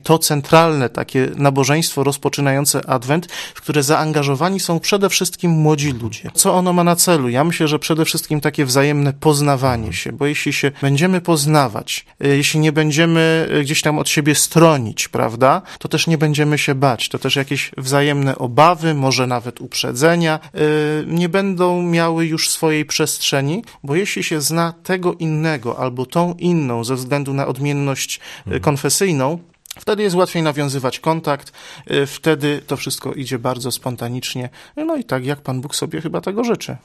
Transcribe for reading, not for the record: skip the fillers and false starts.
to centralne takie nabożeństwo rozpoczynające Adwent, w które zaangażowani są przede wszystkim młodzi ludzie. Co ono ma na celu? Ja myślę, że przede wszystkim takie wzajemne poznawanie się, bo jeśli się będziemy poznawać, jeśli nie będziemy gdzieś tam od siebie stronić, prawda, to też nie będziemy się bać, to też jakieś wzajemne obawy, może nawet uprzedzenia, nie będą miały już swojej przestrzeni, bo jeśli się zna tego innego albo tą inną ze względu na odmienność konfesyjną, wtedy jest łatwiej nawiązywać kontakt, wtedy to wszystko idzie bardzo spontanicznie, no i tak jak Pan Bóg sobie chyba tego życzy.